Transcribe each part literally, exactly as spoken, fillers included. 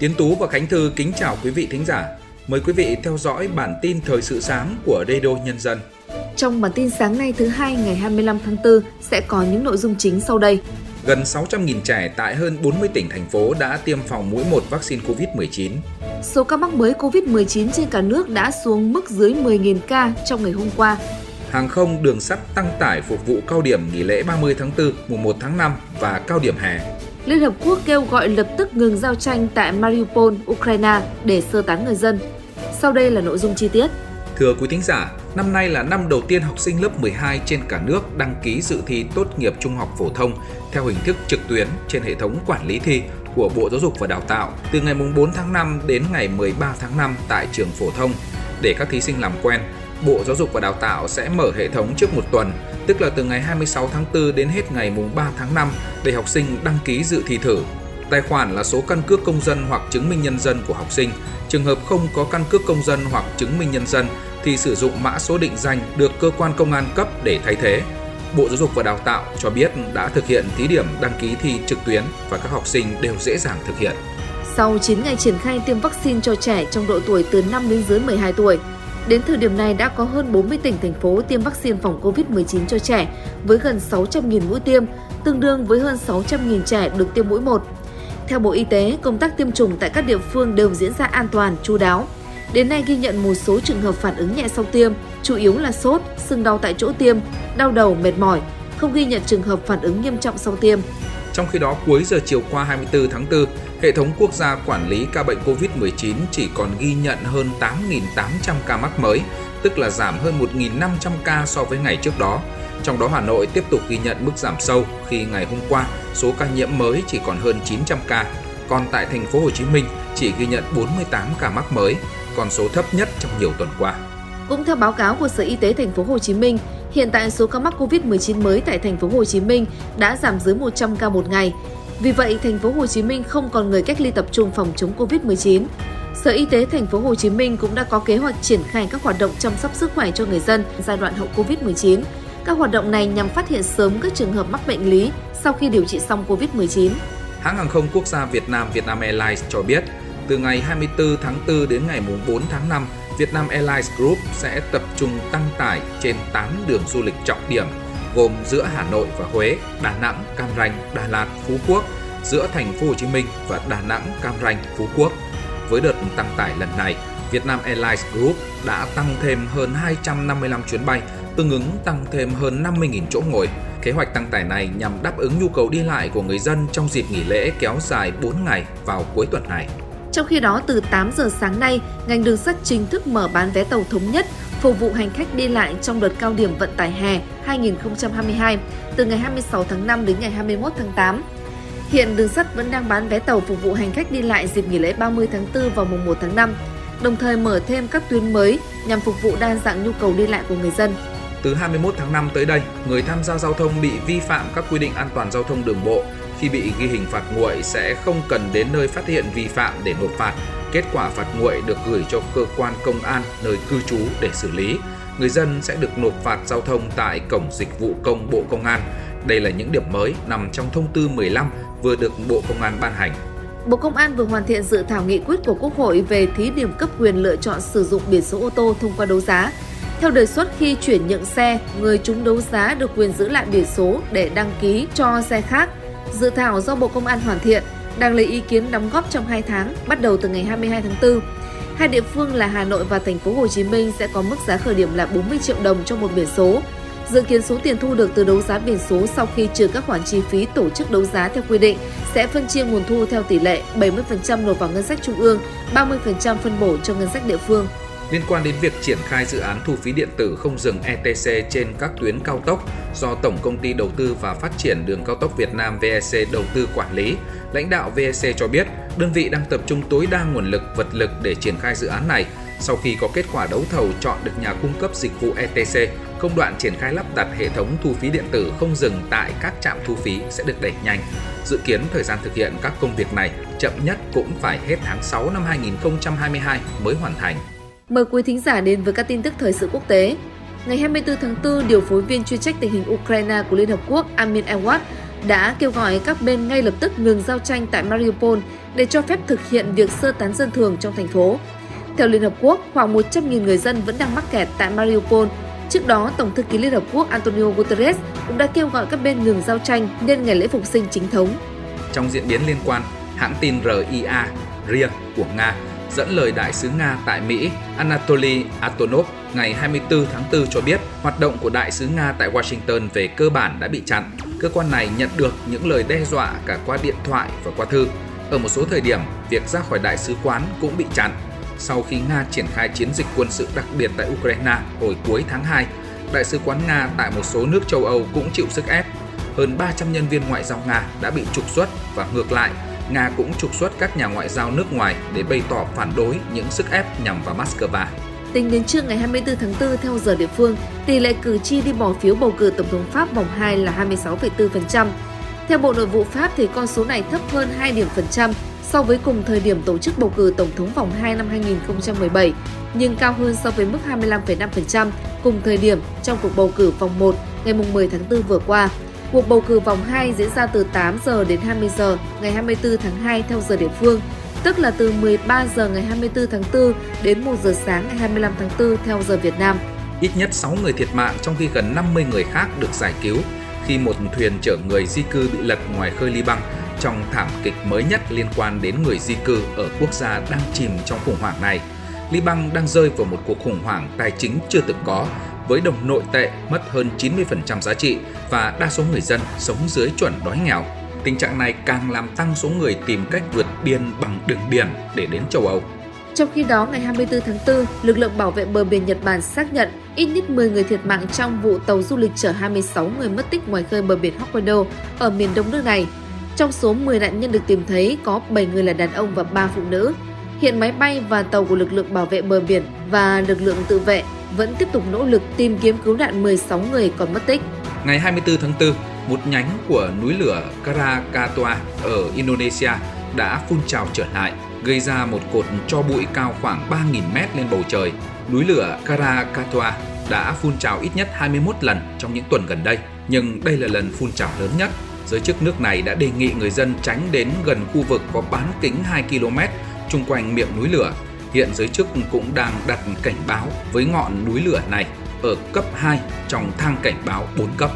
Tiến Tú và Khánh Thư kính chào quý vị thính giả. Mời quý vị theo dõi bản tin thời sự sáng của Radio Nhân dân. Trong bản tin sáng nay thứ hai ngày hai mươi lăm tháng tư sẽ có những nội dung chính sau đây. Gần sáu trăm nghìn trẻ tại hơn bốn mươi tỉnh, thành phố đã tiêm phòng mũi một vaccine covid mười chín. Số ca mắc mới covid mười chín trên cả nước đã xuống mức dưới mười nghìn ca trong ngày hôm qua. Hàng không, đường sắt tăng tải phục vụ cao điểm nghỉ lễ ba mươi tháng tư, mùng một tháng năm và cao điểm hè. Liên Hợp Quốc kêu gọi lập tức ngừng giao tranh tại Mariupol, Ukraine để sơ tán người dân. Sau đây là nội dung chi tiết. Thưa quý thính giả, năm nay là năm đầu tiên học sinh lớp mười hai trên cả nước đăng ký dự thi tốt nghiệp trung học phổ thông theo hình thức trực tuyến trên hệ thống quản lý thi của Bộ Giáo dục và Đào tạo từ ngày bốn tháng năm đến ngày mười ba tháng năm tại trường phổ thông. Để các thí sinh làm quen, Bộ Giáo dục và Đào tạo sẽ mở hệ thống trước một tuần, tức là từ ngày hai mươi sáu tháng tư đến hết ngày ba tháng năm để học sinh đăng ký dự thi thử. Tài khoản là số căn cước công dân hoặc chứng minh nhân dân của học sinh. Trường hợp không có căn cước công dân hoặc chứng minh nhân dân thì sử dụng mã số định danh được cơ quan công an cấp để thay thế. Bộ Giáo dục và Đào tạo cho biết đã thực hiện thí điểm đăng ký thi trực tuyến và các học sinh đều dễ dàng thực hiện. Sau chín ngày triển khai tiêm vaccine cho trẻ trong độ tuổi từ năm đến dưới mười hai tuổi, đến thời điểm này đã có hơn bốn mươi tỉnh, thành phố tiêm vaccine phòng covid mười chín cho trẻ với gần sáu trăm nghìn mũi tiêm, tương đương với hơn sáu trăm nghìn trẻ được tiêm mũi một. Theo Bộ Y tế, công tác tiêm chủng tại các địa phương đều diễn ra an toàn, chu đáo. Đến nay ghi nhận một số trường hợp phản ứng nhẹ sau tiêm, chủ yếu là sốt, sưng đau tại chỗ tiêm, đau đầu, mệt mỏi, không ghi nhận trường hợp phản ứng nghiêm trọng sau tiêm. Trong khi đó, cuối giờ chiều qua hai mươi tư tháng tư, hệ thống quốc gia quản lý ca bệnh covid mười chín chỉ còn ghi nhận hơn tám nghìn tám trăm ca mắc mới, tức là giảm hơn một nghìn năm trăm ca so với ngày trước đó. Trong đó Hà Nội tiếp tục ghi nhận mức giảm sâu khi ngày hôm qua số ca nhiễm mới chỉ còn hơn chín trăm ca, còn tại thành phố Hồ Chí Minh chỉ ghi nhận bốn mươi tám ca mắc mới, con số thấp nhất trong nhiều tuần qua. Cũng theo báo cáo của Sở Y tế thành phố Hồ Chí Minh, hiện tại số ca mắc covid mười chín mới tại thành phố Hồ Chí Minh đã giảm dưới một trăm ca một ngày. Vì vậy, thành phố Hồ Chí Minh không còn người cách ly tập trung phòng chống covid mười chín. Sở Y tế thành phố Hồ Chí Minh cũng đã có kế hoạch triển khai các hoạt động chăm sóc sức khỏe cho người dân giai đoạn hậu covid mười chín. Các hoạt động này nhằm phát hiện sớm các trường hợp mắc bệnh lý sau khi điều trị xong covid mười chín. Hãng hàng không quốc gia Việt Nam Vietnam Airlines cho biết, từ ngày hai mươi tư tháng tư đến ngày bốn tháng năm, Vietnam Airlines Group sẽ tập trung tăng tải trên tám đường du lịch trọng điểm, gồm giữa Hà Nội và Huế, Đà Nẵng, Cam Ranh, Đà Lạt, Phú Quốc, giữa thành phố Hồ Chí Minh và Đà Nẵng, Cam Ranh, Phú Quốc. Với đợt tăng tải lần này, Vietnam Airlines Group đã tăng thêm hơn hai trăm năm mươi lăm chuyến bay, tương ứng tăng thêm hơn năm mươi nghìn chỗ ngồi. Kế hoạch tăng tải này nhằm đáp ứng nhu cầu đi lại của người dân trong dịp nghỉ lễ kéo dài bốn ngày vào cuối tuần này. Trong khi đó, từ tám giờ sáng nay, ngành đường sắt chính thức mở bán vé tàu thống nhất phục vụ hành khách đi lại trong đợt cao điểm vận tải hè hai nghìn không trăm hai mươi hai từ ngày hai mươi sáu tháng năm đến ngày hai mươi mốt tháng tám. Hiện đường sắt vẫn đang bán vé tàu phục vụ hành khách đi lại dịp nghỉ lễ ba mươi tháng tư vào mùng một tháng năm, đồng thời mở thêm các tuyến mới nhằm phục vụ đa dạng nhu cầu đi lại của người dân. Từ hai mươi mốt tháng năm tới đây, người tham gia giao thông bị vi phạm các quy định an toàn giao thông đường bộ khi bị ghi hình phạt nguội sẽ không cần đến nơi phát hiện vi phạm để nộp phạt. Kết quả phạt nguội được gửi cho cơ quan công an nơi cư trú để xử lý. Người dân sẽ được nộp phạt giao thông tại cổng dịch vụ công Bộ Công an. Đây là những điểm mới nằm trong thông tư mười lăm vừa được Bộ Công an ban hành. Bộ Công an vừa hoàn thiện dự thảo nghị quyết của Quốc hội về thí điểm cấp quyền lựa chọn sử dụng biển số ô tô thông qua đấu giá. Theo đề xuất, khi chuyển nhượng xe, người trúng đấu giá được quyền giữ lại biển số để đăng ký cho xe khác. Dự thảo do Bộ Công an hoàn thiện, đang lấy ý kiến đóng góp trong hai tháng, bắt đầu từ ngày hai mươi hai tháng tư. Hai địa phương là Hà Nội và thành phố Hồ Chí Minh sẽ có mức giá khởi điểm là bốn mươi triệu đồng cho một biển số. Dự kiến số tiền thu được từ đấu giá biển số sau khi trừ các khoản chi phí tổ chức đấu giá theo quy định sẽ phân chia nguồn thu theo tỷ lệ bảy mươi phần trăm nộp vào ngân sách trung ương, ba mươi phần trăm phân bổ cho ngân sách địa phương. Liên quan đến việc triển khai dự án thu phí điện tử không dừng e tê xê trên các tuyến cao tốc do Tổng Công ty Đầu tư và Phát triển Đường cao tốc Việt Nam vê e xê đầu tư quản lý, lãnh đạo vê e xê cho biết đơn vị đang tập trung tối đa nguồn lực, vật lực để triển khai dự án này. Sau khi có kết quả đấu thầu chọn được nhà cung cấp dịch vụ e tê xê, công đoạn triển khai lắp đặt hệ thống thu phí điện tử không dừng tại các trạm thu phí sẽ được đẩy nhanh. Dự kiến thời gian thực hiện các công việc này chậm nhất cũng phải hết tháng sáu năm hai nghìn không trăm hai mươi hai mới hoàn thành. Mời quý thính giả đến với các tin tức thời sự quốc tế. Ngày hai mươi tư tháng tư, điều phối viên chuyên trách tình hình Ukraine của Liên Hợp Quốc Armin Ewart đã kêu gọi các bên ngay lập tức ngừng giao tranh tại Mariupol để cho phép thực hiện việc sơ tán dân thường trong thành phố. Theo Liên Hợp Quốc, khoảng một trăm nghìn người dân vẫn đang mắc kẹt tại Mariupol. Trước đó, Tổng thư ký Liên Hợp Quốc Antonio Guterres cũng đã kêu gọi các bên ngừng giao tranh nhân ngày lễ phục sinh chính thống. Trong diễn biến liên quan, hãng tin rờ i a, rờ i a của Nga dẫn lời đại sứ Nga tại Mỹ Anatoly Antonov ngày hai mươi tư tháng tư cho biết hoạt động của đại sứ Nga tại Washington về cơ bản đã bị chặn. Cơ quan này nhận được những lời đe dọa cả qua điện thoại và qua thư. Ở một số thời điểm, việc ra khỏi đại sứ quán cũng bị chặn. Sau khi Nga triển khai chiến dịch quân sự đặc biệt tại Ukraine hồi cuối tháng hai, đại sứ quán Nga tại một số nước châu Âu cũng chịu sức ép. Hơn ba trăm nhân viên ngoại giao Nga đã bị trục xuất và ngược lại, Nga cũng trục xuất các nhà ngoại giao nước ngoài để bày tỏ phản đối những sức ép nhằm vào Moscow. Tính đến trưa ngày hai mươi tư tháng tư theo giờ địa phương, tỷ lệ cử tri đi bỏ phiếu bầu cử Tổng thống Pháp vòng hai là hai mươi sáu phẩy bốn phần trăm. Theo Bộ Nội vụ Pháp thì con số này thấp hơn hai điểm phần trăm so với cùng thời điểm tổ chức bầu cử Tổng thống vòng hai năm hai nghìn không trăm mười bảy, nhưng cao hơn so với mức hai mươi lăm phẩy năm phần trăm cùng thời điểm trong cuộc bầu cử vòng một ngày mười tháng tư vừa qua. Cuộc bầu cử vòng hai diễn ra từ tám giờ đến hai mươi giờ ngày hai mươi tư tháng hai theo giờ địa phương, tức là từ mười ba giờ ngày hai mươi tư tháng tư đến một giờ sáng ngày hai mươi lăm tháng tư theo giờ Việt Nam. Ít nhất sáu người thiệt mạng trong khi gần năm mươi người khác được giải cứu khi một thuyền chở người di cư bị lật ngoài khơi Liban trong thảm kịch mới nhất liên quan đến người di cư ở quốc gia đang chìm trong khủng hoảng này. Liban đang rơi vào một cuộc khủng hoảng tài chính chưa từng có, với đồng nội tệ mất hơn chín mươi phần trăm giá trị và đa số người dân sống dưới chuẩn đói nghèo. Tình trạng này càng làm tăng số người tìm cách vượt biên bằng đường biển để đến châu Âu. Trong khi đó, ngày hai mươi tư tháng tư, lực lượng bảo vệ bờ biển Nhật Bản xác nhận ít nhất mười người thiệt mạng trong vụ tàu du lịch chở hai mươi sáu người mất tích ngoài khơi bờ biển Hokkaido ở miền đông nước này. Trong số mười nạn nhân được tìm thấy, có bảy người là đàn ông và ba phụ nữ. Hiện máy bay và tàu của lực lượng bảo vệ bờ biển và lực lượng tự vệ vẫn tiếp tục nỗ lực tìm kiếm cứu nạn mười sáu người còn mất tích. Ngày hai mươi tư tháng tư, một nhánh của núi lửa Krakatoa ở Indonesia đã phun trào trở lại, gây ra một cột tro bụi cao khoảng ba nghìn mét lên bầu trời. Núi lửa Krakatoa đã phun trào ít nhất hai mươi mốt lần trong những tuần gần đây, nhưng đây là lần phun trào lớn nhất. Giới chức nước này đã đề nghị người dân tránh đến gần khu vực có bán kính hai ki lô mét chung quanh miệng núi lửa. Hiện giới chức cũng đang đặt cảnh báo với ngọn núi lửa này ở cấp hai trong thang cảnh báo bốn cấp.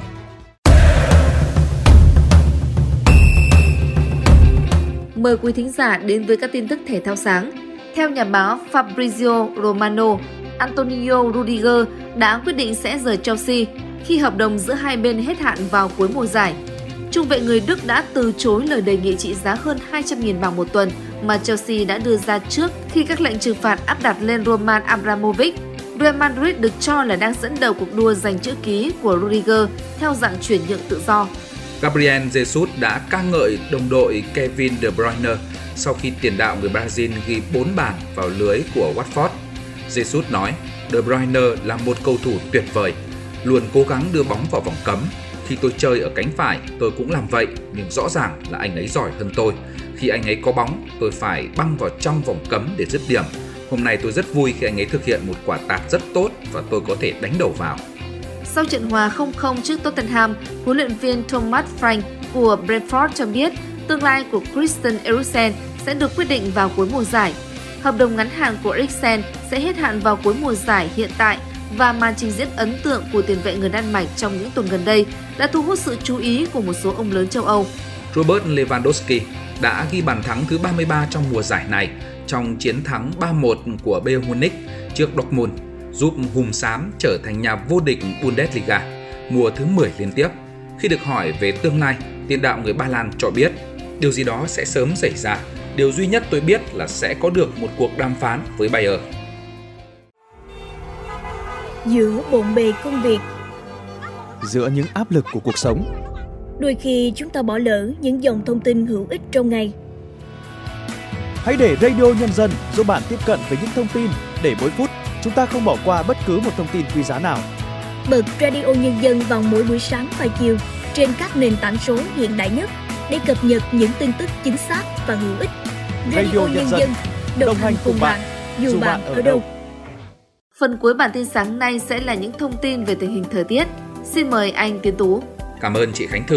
Mời quý thính giả đến với các tin tức thể thao sáng. Theo nhà báo Fabrizio Romano, Antonio Rudiger đã quyết định sẽ rời Chelsea khi hợp đồng giữa hai bên hết hạn vào cuối mùa giải. Trung vệ người Đức đã từ chối lời đề nghị trị giá hơn hai trăm nghìn bảng một tuần mà Chelsea đã đưa ra trước khi các lệnh trừng phạt áp đặt lên Roman Abramovich. Real Madrid được cho là đang dẫn đầu cuộc đua giành chữ ký của Rudiger theo dạng chuyển nhượng tự do. Gabriel Jesus đã ca ngợi đồng đội Kevin De Bruyne sau khi tiền đạo người Brazil ghi bốn bàn vào lưới của Watford. Jesus nói, De Bruyne là một cầu thủ tuyệt vời, luôn cố gắng đưa bóng vào vòng cấm. Khi tôi chơi ở cánh phải, tôi cũng làm vậy, nhưng rõ ràng là anh ấy giỏi hơn tôi. Khi anh ấy có bóng, tôi phải băng vào trong vòng cấm để dứt điểm. Hôm nay tôi rất vui khi anh ấy thực hiện một quả tạt rất tốt và tôi có thể đánh đầu vào. Sau trận hòa không không trước Tottenham, huấn luyện viên Thomas Frank của Brentford cho biết tương lai của Christian Eriksen sẽ được quyết định vào cuối mùa giải. Hợp đồng ngắn hạn của Eriksen sẽ hết hạn vào cuối mùa giải hiện tại và màn trình diễn ấn tượng của tiền vệ người Đan Mạch trong những tuần gần đây đã thu hút sự chú ý của một số ông lớn châu Âu. Robert Lewandowski đã ghi bàn thắng thứ ba mươi ba trong mùa giải này trong chiến thắng ba một của Bayern Munich trước Dortmund, giúp Hùm Xám trở thành nhà vô địch Bundesliga mùa thứ mười liên tiếp. Khi được hỏi về tương lai, tiền đạo người Ba Lan cho biết điều gì đó sẽ sớm xảy ra. Điều duy nhất tôi biết là sẽ có được một cuộc đàm phán với Bayern. Giữa bộn bề công việc, giữa những áp lực của cuộc sống, đôi khi chúng ta bỏ lỡ những dòng thông tin hữu ích trong ngày. Hãy để Radio Nhân dân giúp bạn tiếp cận với những thông tin để mỗi phút chúng ta không bỏ qua bất cứ một thông tin quý giá nào. Bật Radio Nhân dân vào mỗi buổi sáng và chiều trên các nền tảng số hiện đại nhất để cập nhật những tin tức chính xác và hữu ích. Radio, Radio Nhân dân đồng, đồng hành cùng bạn, bạn dù bạn ở đâu. Phần cuối bản tin sáng nay sẽ là những thông tin về tình hình thời tiết. Xin mời anh Tiến Tú. Cảm ơn chị Khánh Thư.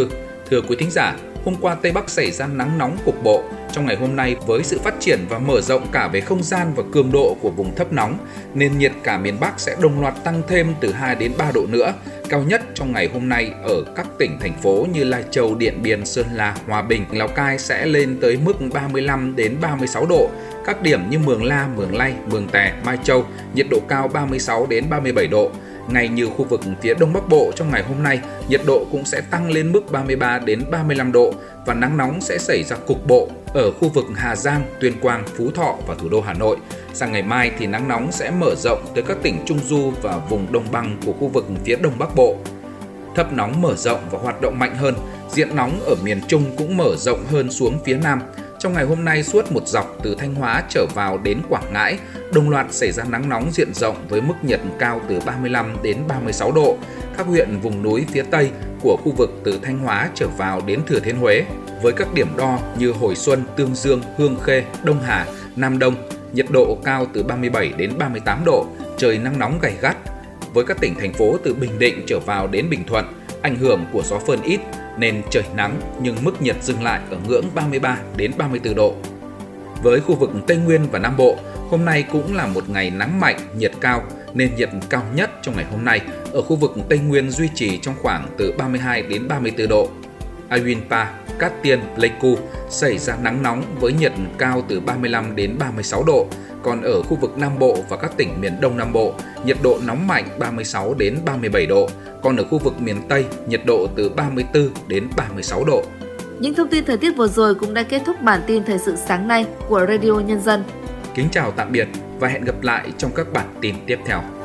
Thưa quý thính giả, hôm qua Tây Bắc xảy ra nắng nóng cục bộ. Trong ngày hôm nay, với sự phát triển và mở rộng cả về không gian và cường độ của vùng thấp nóng, nền nhiệt cả miền Bắc sẽ đồng loạt tăng thêm từ hai đến ba độ nữa. Cao nhất trong ngày hôm nay ở các tỉnh, thành phố như Lai Châu, Điện Biên, Sơn La, Hòa Bình, Lào Cai sẽ lên tới mức ba mươi lăm đến ba mươi sáu độ. Các điểm như Mường La, Mường Lay, Mường Tè, Mai Châu, nhiệt độ cao ba mươi sáu đến ba mươi bảy độ. Ngay như khu vực phía Đông Bắc Bộ trong ngày hôm nay, nhiệt độ cũng sẽ tăng lên mức ba mươi ba đến ba mươi lăm độ và nắng nóng sẽ xảy ra cục bộ ở khu vực Hà Giang, Tuyên Quang, Phú Thọ và thủ đô Hà Nội. Sang ngày mai thì nắng nóng sẽ mở rộng tới các tỉnh Trung Du và vùng đồng bằng của khu vực phía Đông Bắc Bộ. Thấp nóng mở rộng và hoạt động mạnh hơn, diện nóng ở miền Trung cũng mở rộng hơn xuống phía Nam. Trong ngày hôm nay, suốt một dọc từ Thanh Hóa trở vào đến Quảng Ngãi, đồng loạt xảy ra nắng nóng diện rộng với mức nhiệt cao từ ba mươi lăm đến ba mươi sáu độ. Các huyện vùng núi phía Tây của khu vực từ Thanh Hóa trở vào đến Thừa Thiên Huế, với các điểm đo như Hồi Xuân, Tương Dương, Hương Khê, Đông Hà, Nam Đông, nhiệt độ cao từ ba mươi bảy đến ba mươi tám độ, trời nắng nóng gay gắt. Với các tỉnh, thành phố từ Bình Định trở vào đến Bình Thuận, ảnh hưởng của gió phơn ít nên trời nắng nhưng mức nhiệt dừng lại ở ngưỡng ba mươi ba đến ba mươi tư độ. Với khu vực Tây Nguyên và Nam Bộ, hôm nay cũng là một ngày nắng mạnh, nhiệt cao nên nhiệt cao nhất trong ngày hôm nay ở khu vực Tây Nguyên duy trì trong khoảng từ ba mươi hai đến ba mươi tư độ. Ayunpa, Cát Tiên, Pleiku xảy ra nắng nóng với nhiệt cao từ ba mươi lăm đến ba mươi sáu độ. Còn ở khu vực Nam Bộ và các tỉnh miền Đông Nam Bộ, nhiệt độ nóng mạnh ba mươi sáu đến ba mươi bảy độ. Còn ở khu vực miền Tây, nhiệt độ từ ba mươi tư đến ba mươi sáu độ. Những thông tin thời tiết vừa rồi cũng đã kết thúc bản tin thời sự sáng nay của Radio Nhân dân. Kính chào tạm biệt và hẹn gặp lại trong các bản tin tiếp theo.